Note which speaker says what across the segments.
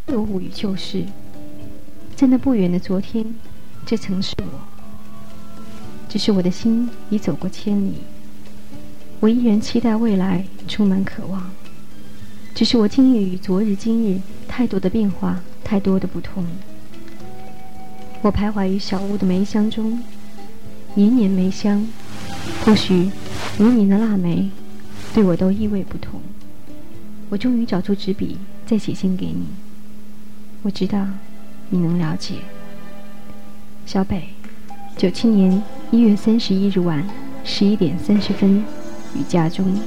Speaker 1: 落伍于旧事。在那不远的昨天，这曾是我，只是我的心已走过千里。我依然期待未来，充满渴望。只是我经历与昨日今日太多的变化，太多的不同。我徘徊于小屋的梅香中，年年梅香，或许5年的腊梅对我都意味不同。我终于找出纸笔，再写信给你。我知道你能了解。小北，97年1月31日晚11点30分，于家中。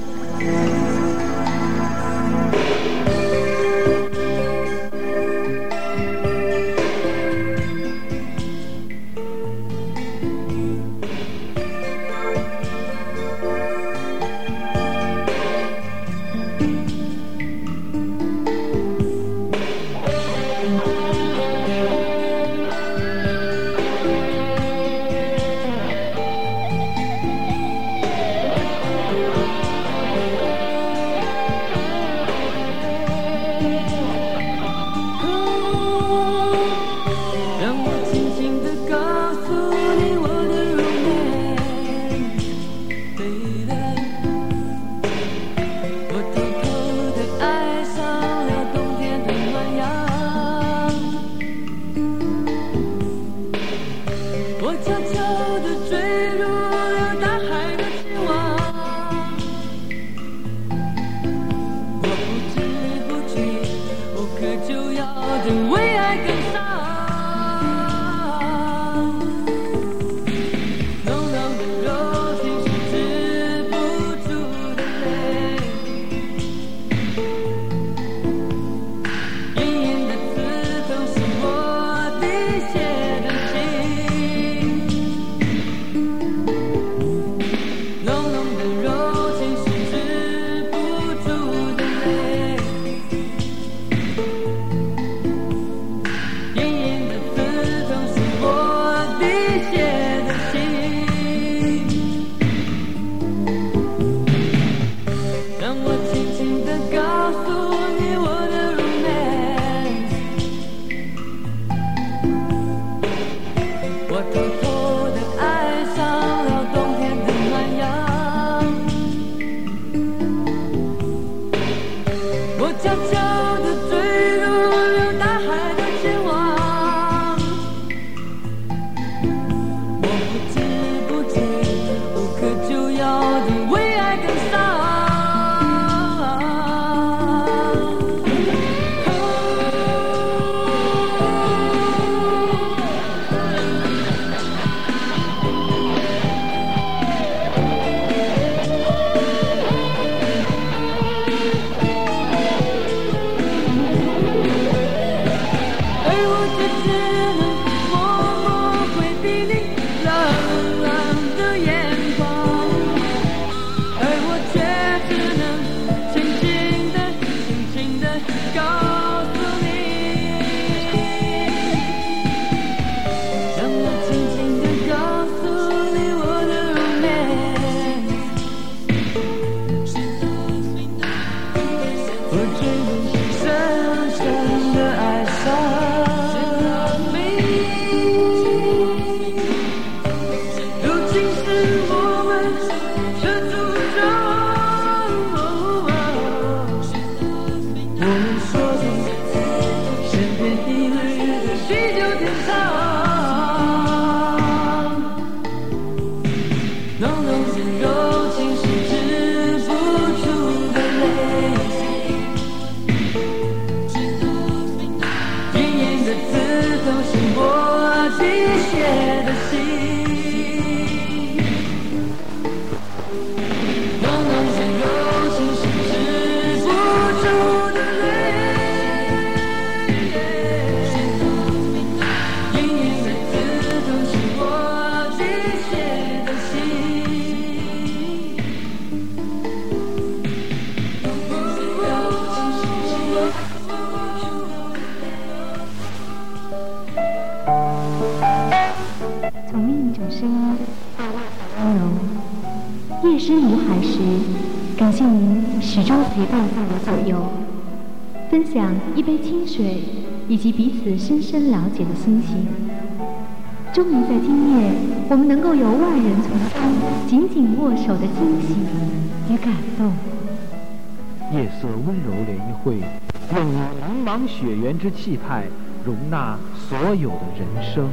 Speaker 2: 夜深如海时，感谢您始终陪伴在我左右。
Speaker 1: 分享一杯清水，以及彼此深深了解的心情。终于在今夜，我们能够有万人从中紧紧握手的惊喜与感动。
Speaker 2: 夜色温柔联谊会，用茫茫雪原之气派，容纳所有的人生。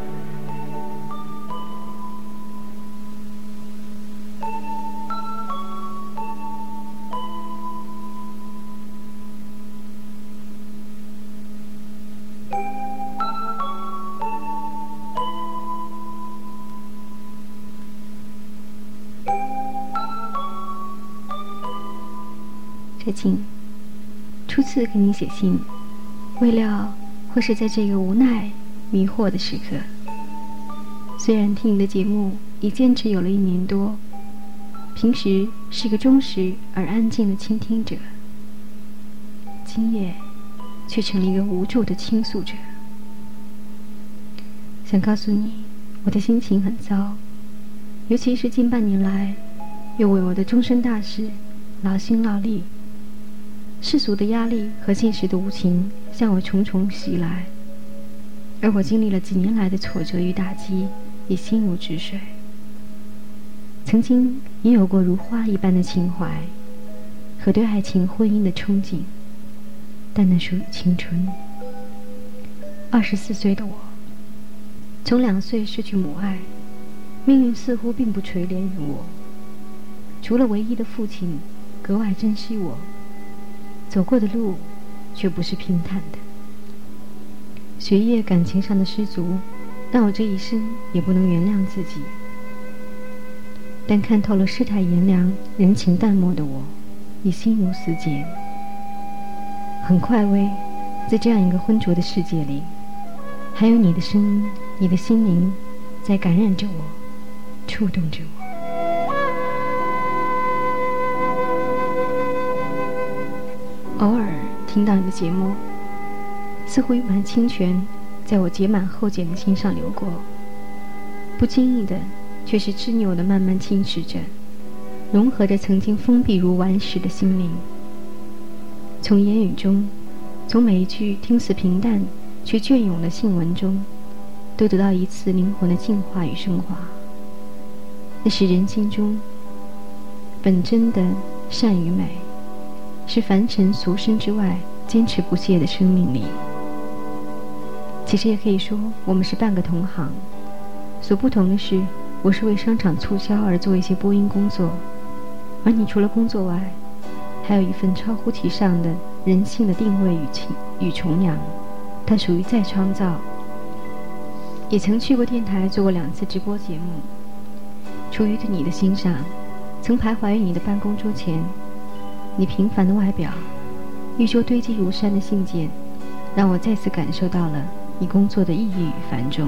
Speaker 1: 这信初次给你写信，未料会是在这个无奈迷惑的时刻。虽然听你的节目已坚持有了1年多，平时是个忠实而安静的倾听者，今夜却成了一个无助的倾诉者。想告诉你，我的心情很糟，尤其是近半年来，又为我的终身大事劳心劳力。世俗的压力和现实的无情向我重重袭来，而我经历了几年来的挫折与打击，也心如止水。曾经也有过如花一般的情怀和对爱情婚姻的憧憬，但那属于青春。24岁的我，从2岁失去母爱，命运似乎并不垂怜于我，除了唯一的父亲格外珍惜我，走过的路却不是平坦的。学业感情上的失足，让我这一生也不能原谅自己。但看透了世态炎凉、人情淡漠的我，已心如死茧。很快慰，在这样一个浑浊的世界里，还有你的声音、你的心灵，在感染着我，触动着我。偶尔听到你的节目，似乎一盘清泉在我结满厚茧的心上流过，不经意的，却是执拗的慢慢侵蚀着，融合着曾经封闭如顽石的心灵。从言语中，从每一句听似平淡却隽永的信文中，都得到一次灵魂的净化与升华。那是人心中本真的善与美，是凡尘俗生之外坚持不懈的生命力。其实也可以说，我们是半个同行，所不同的是，我是为商场促销而做一些播音工作，而你除了工作外，还有一份超乎其上的人性的定位与崇仰，它属于再创造。也曾去过电台做过2次直播节目，出于对你的欣赏，曾徘徊于你的办公桌前。你平凡的外表，欲说堆积如山的信件，让我再次感受到了你工作的意义与繁重。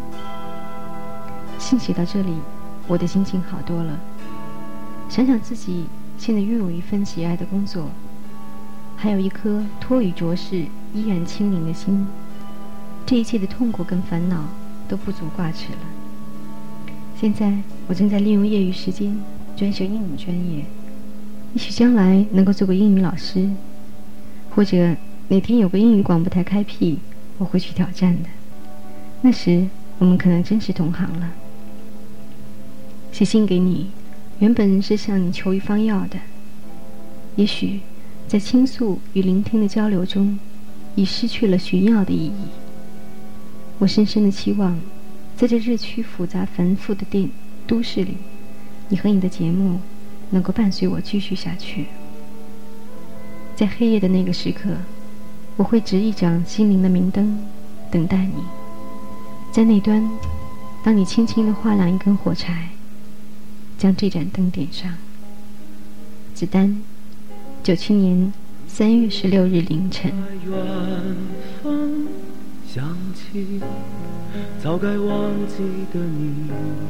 Speaker 1: 信写到这里，我的心情好多了。想想自己现在拥有一份喜爱的工作，还有一颗脱于浊世依然清灵的心，这一切的痛苦跟烦恼都不足挂齿了。现在我正在利用业余时间专修英语专业，也许将来能够做个英语老师，或者哪天有个英语广播台开辟，我会去挑战的。那时我们可能真是同行了。写信给你，原本是向你求一方药的，也许在倾诉与聆听的交流中，已失去了寻药的意义。我深深的期望，在这日趋复杂繁复的都市里，你和你的节目能够伴随我继续下去。在黑夜的那个时刻，我会执一盏心灵的明灯，等待你。在那端，当你轻轻地划亮一根火柴，将这盏灯点上。子丹，97年3月16日凌晨。
Speaker 3: 远方响起早该忘记的你，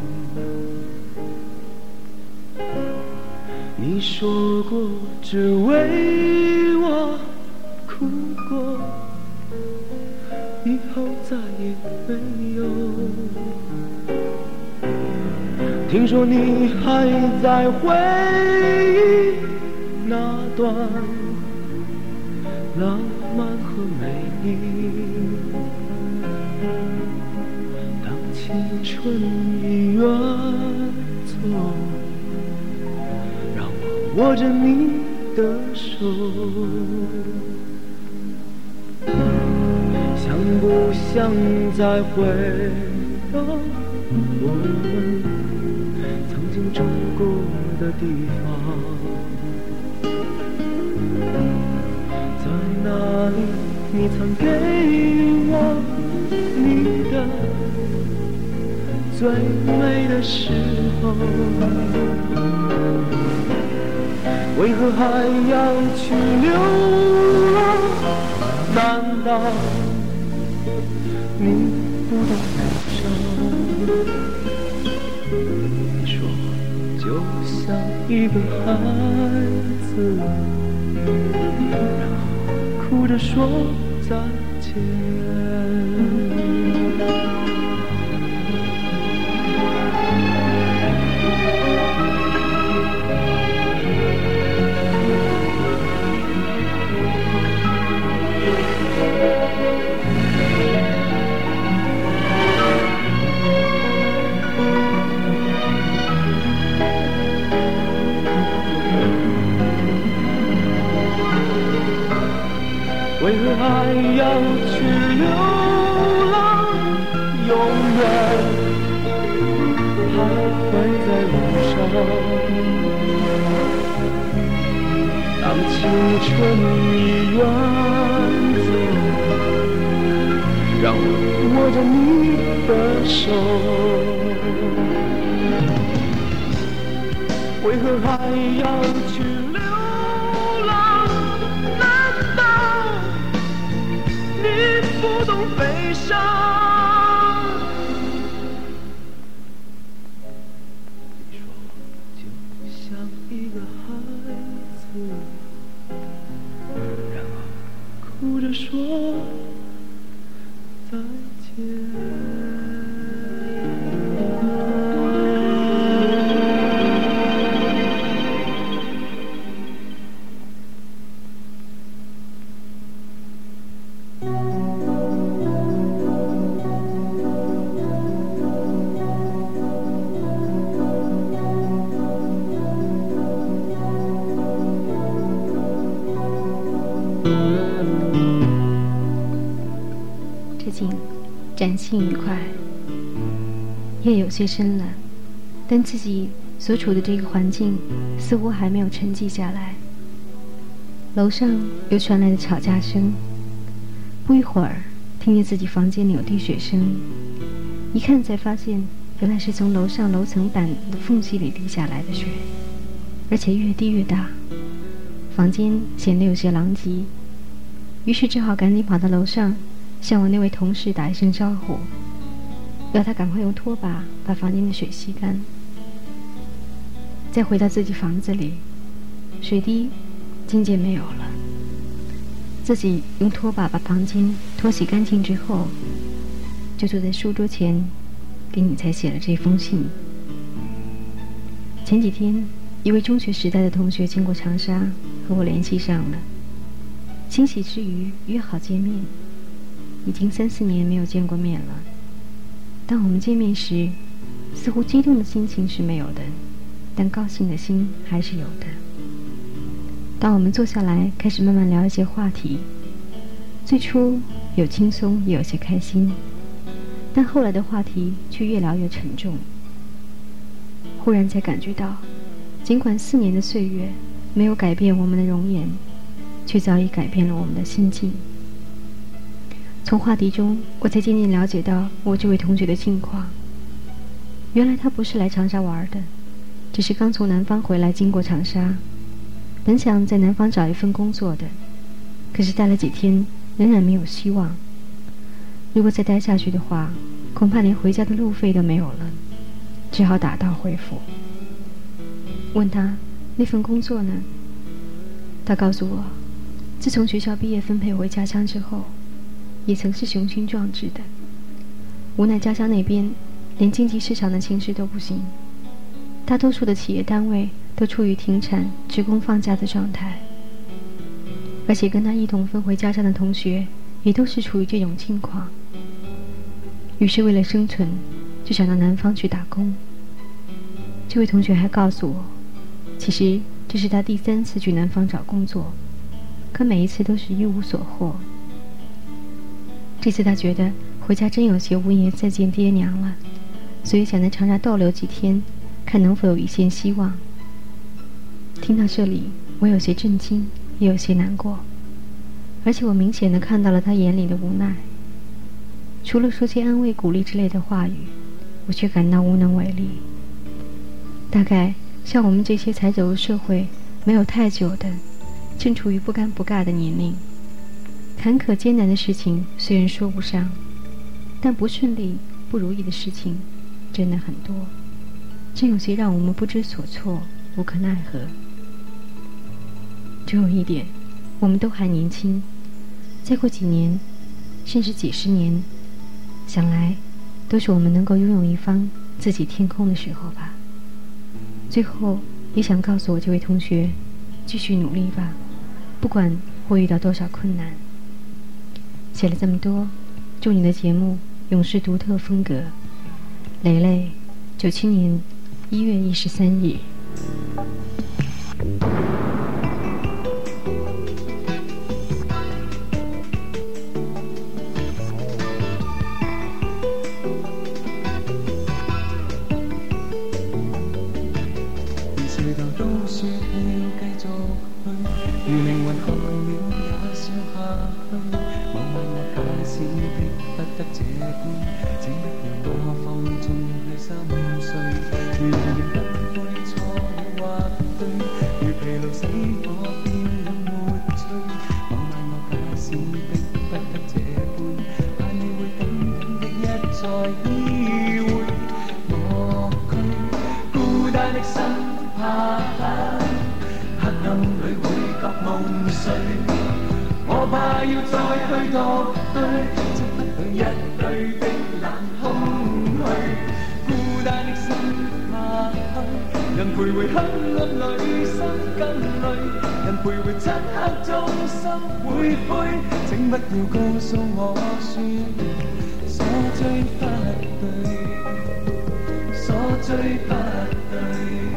Speaker 3: 你说过只为我哭过，以后再也没有。听说你还在回忆那段浪漫和美丽。当青春已远走，让我握着你的手，想不想再回到我们曾经住过的地方？在那里，你曾给我你的最美的时候，为何还要去流浪？难道你不懂悲伤？你说就像一个孩子，然后哭着说再见。为何还要去流浪？永远徘徊在路上。当青春已远走，让我握着你的手。为何还要去流浪？难道你不懂悲伤？你说就像一个孩子，然后哭着说再见。
Speaker 1: 这景展现愉快，夜有些深了，但自己所处的这个环境似乎还没有沉寂下来。楼上又传来了吵架声，不一会儿听见自己房间里有滴水声，一看才发现原来是从楼上楼层板的缝隙里滴下来的水，而且越滴越大，房间显得有些狼藉，于是只好赶紧跑到楼上，向我那位同事打一声招呼，要他赶快用拖把把房间的水吸干。再回到自己房子里，水滴渐渐没有了，自己用拖把把房间拖洗干净之后，就坐在书桌前给你才写了这封信。前几天一位中学时代的同学经过长沙和我联系上了，欣喜之余约好见面，已经3、4年没有见过面了。当我们见面时，似乎激动的心情是没有的，但高兴的心还是有的。当我们坐下来开始慢慢聊一些话题，最初有轻松也有些开心，但后来的话题却越聊越沉重。忽然才感觉到，尽管4年的岁月没有改变我们的容颜，却早已改变了我们的心境。从话题中，我才渐渐了解到我这位同学的近况。原来他不是来长沙玩的，只是刚从南方回来，经过长沙，本想在南方找一份工作的，可是待了几天，仍然没有希望。如果再待下去的话，恐怕连回家的路费都没有了，只好打道回府。问他那份工作呢？他告诉我，自从学校毕业分配回家乡之后，也曾是雄心壮志的，无奈家乡那边连经济市场的形势都不行，大多数的企业单位都处于停产、职工放假的状态。 而且跟他一同分回家乡的同学也都是处于这种境况。于是为了生存，就想到南方去打工。这位同学还告诉我，其实这是他第3次去南方找工作，可每一次都是一无所获。这次他觉得回家真有些无颜再见爹娘了，所以想在长沙逗留几天，看能否有一线希望。听到这里，我有些震惊，也有些难过，而且我明显地看到了他眼里的无奈。除了说些安慰鼓励之类的话语，我却感到无能为力。大概像我们这些才走入社会没有太久的，正处于不尴不尬的年龄，坎坷艰难的事情虽然说不上，但不顺利不如意的事情真的很多，真有些让我们不知所措，无可奈何。只有一点，我们都还年轻，再过几年甚至几十年，想来都是我们能够拥有一方自己天空的时候吧。最后也想告诉我这位同学，继续努力吧，不管会遇到多少困难。写了这么多，祝你的节目永是独特风格。蕾蕾，97年1月13日。
Speaker 3: 如靈魂看了也笑下去，某晚我假使逼不得這般，請不要我放縱去心碎。如人亦不會錯了或對，如疲勞使我變了沒趣。某晚我假使逼不得這般，怕你會緊緊的一再依偎我區，孤單的心怕黑暗裏會覺夢碎，我怕要再去獨對，漆黑裏一對的冷空虛，孤單的心怕人徘徊黑暗裏心更累，人徘徊漆黑中心會灰，請不要告訴我說所追不對，所追不對。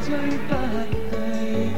Speaker 3: 追不去。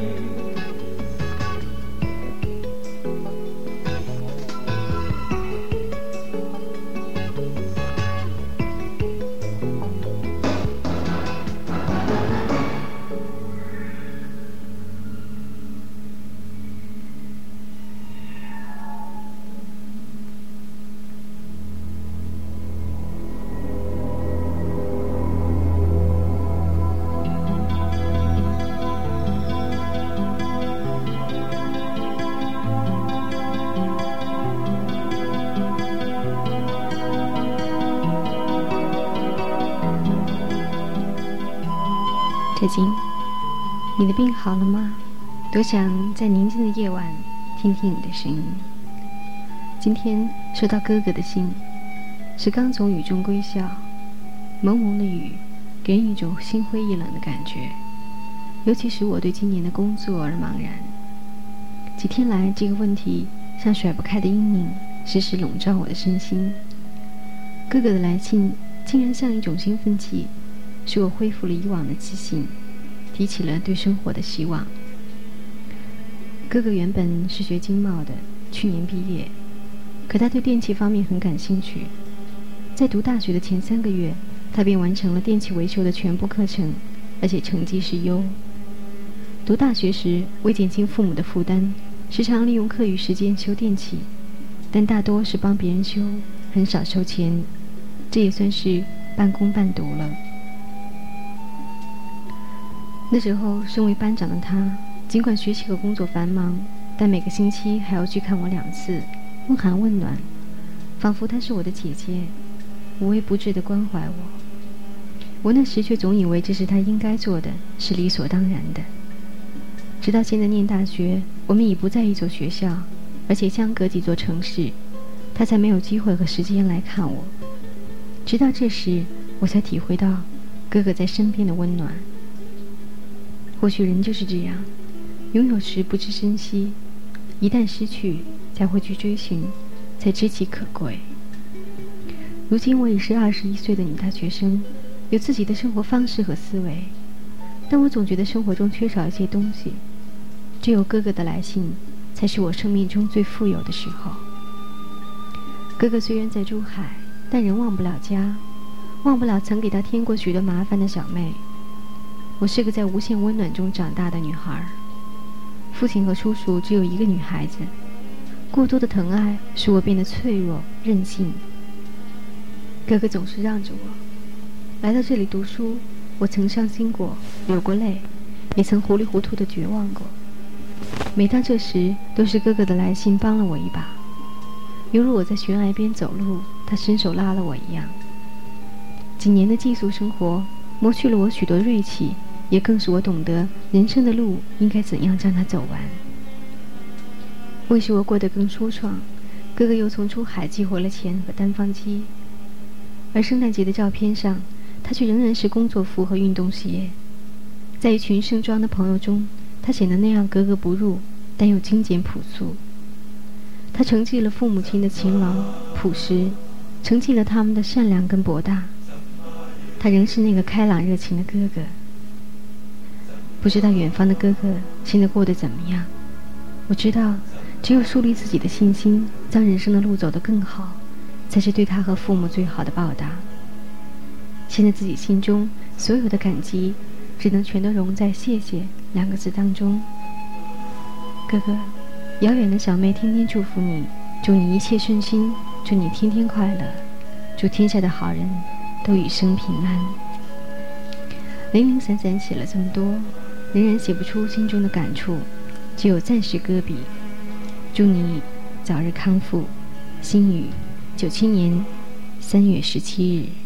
Speaker 1: 铁金，你的病好了吗？多想在宁静的夜晚听听你的声音。今天收到哥哥的信，是刚从雨中归校，蒙蒙的雨给人一种心灰意冷的感觉，尤其使我对今年的工作而茫然。几天来，这个问题像甩不开的阴影，时时笼罩我的身心。哥哥的来信竟然像一种兴奋剂，使我恢复了以往的自信，提起了对生活的希望。哥哥原本是学经贸的，去年毕业，可他对电器方面很感兴趣。在读大学的前3个月，他便完成了电器维修的全部课程，而且成绩是优。读大学时，为减轻父母的负担，时常利用课余时间修电器，但大多是帮别人修，很少收钱，这也算是半工半读了。那时候，身为班长的他，尽管学习和工作繁忙，但每个星期还要去看我2次，问寒问暖，仿佛她是我的姐姐，无微不至地关怀我。我那时却总以为这是他应该做的，是理所当然的。直到现在念大学，我们已不在一所学校，而且相隔几座城市，他才没有机会和时间来看我。直到这时，我才体会到哥哥在身边的温暖。或许人就是这样，拥有时不知珍惜，一旦失去才会去追寻，才知其可贵。如今我已是21岁的女大学生，有自己的生活方式和思维，但我总觉得生活中缺少一些东西。只有哥哥的来信，才是我生命中最富有的时候。哥哥虽然在珠海，但仍忘不了家，忘不了曾给他添过许多麻烦的小妹。我是个在无限温暖中长大的女孩，父亲和叔叔只有一个女孩子，过多的疼爱使我变得脆弱任性。哥哥总是让着我。来到这里读书，我曾伤心过，流过泪，也曾糊里糊涂的绝望过。每当这时，都是哥哥的来信帮了我一把，犹如我在悬崖边走路，他伸手拉了我一样。几年的寄宿生活磨去了我许多锐气，也更使我懂得人生的路应该怎样将它走完。为使我过得更舒畅，哥哥又从珠海寄回了钱和单方机，而圣诞节的照片上，他却仍然是工作服和运动鞋。在一群盛装的朋友中，他显得那样格格不入，但又精简朴素。他承继了父母亲的勤劳朴实，承继了他们的善良跟博大。他仍是那个开朗热情的哥哥。不知道远方的哥哥现在过得怎么样？我知道，只有树立自己的信心，将人生的路走得更好，才是对他和父母最好的报答。现在自己心中所有的感激，只能全都融在谢谢2个字当中。哥哥，遥远的小妹天天祝福你，祝你一切顺心，祝你天天快乐，祝天下的好人都余生平安。零零散散写了这么多，仍然写不出心中的感触，只有暂时搁笔。祝你早日康复。心语，97年3月17日。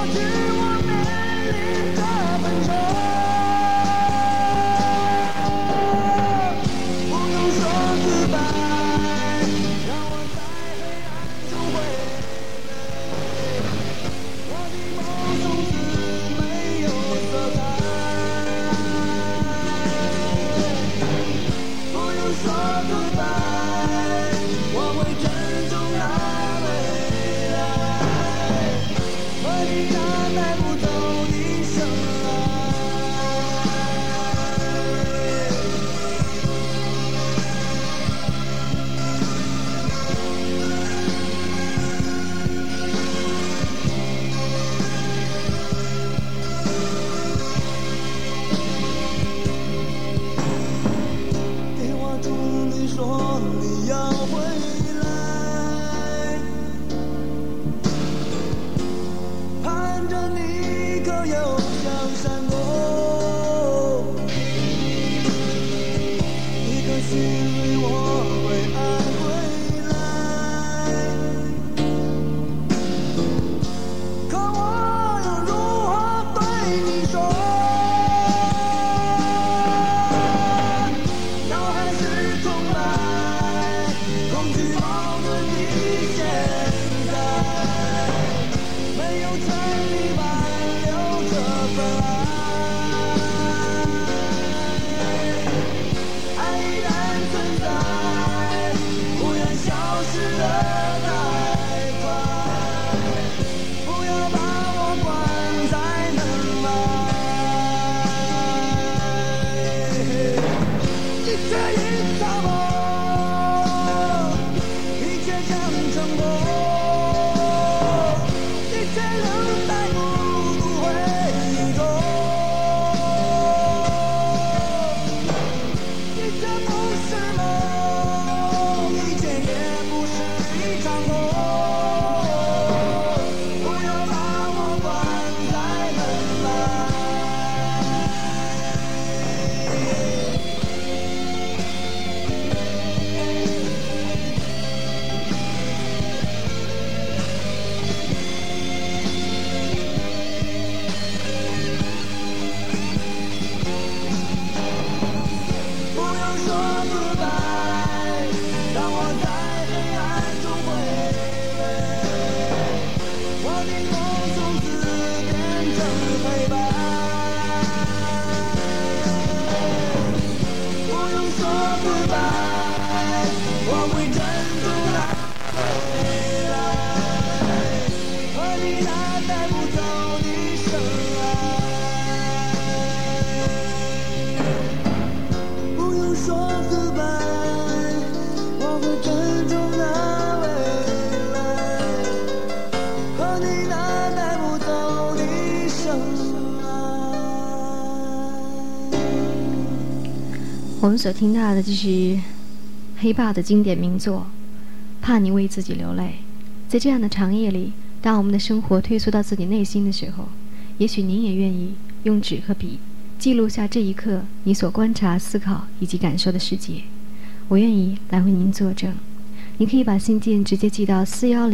Speaker 1: 我们所听到的就是黑豹的经典名作《怕你为自己流泪》。在这样的长夜里，当我们的生活退缩到自己内心的时候，也许您也愿意用纸和笔记录下这一刻你所观察、思考以及感受的世界。我愿意来为您作证。你可以把信件直接寄到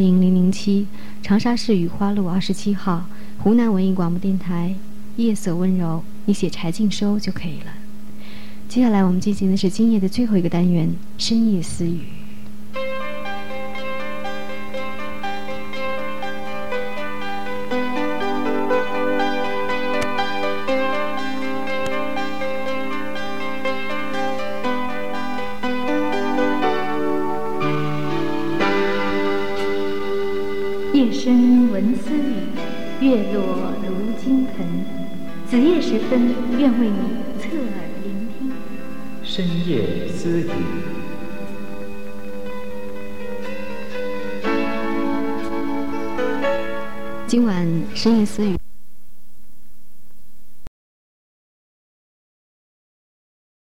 Speaker 1: 410007长沙市雨花路27号湖南文艺广播电台，夜色温柔，你写柴静收就可以了。接下来我们进行的是今夜的最后一个单元，深夜私语。
Speaker 4: 夜深闻私语，月落如金盆。子夜时分，愿为你侧耳聆听。
Speaker 5: 深夜私语。
Speaker 1: 今晚深夜私语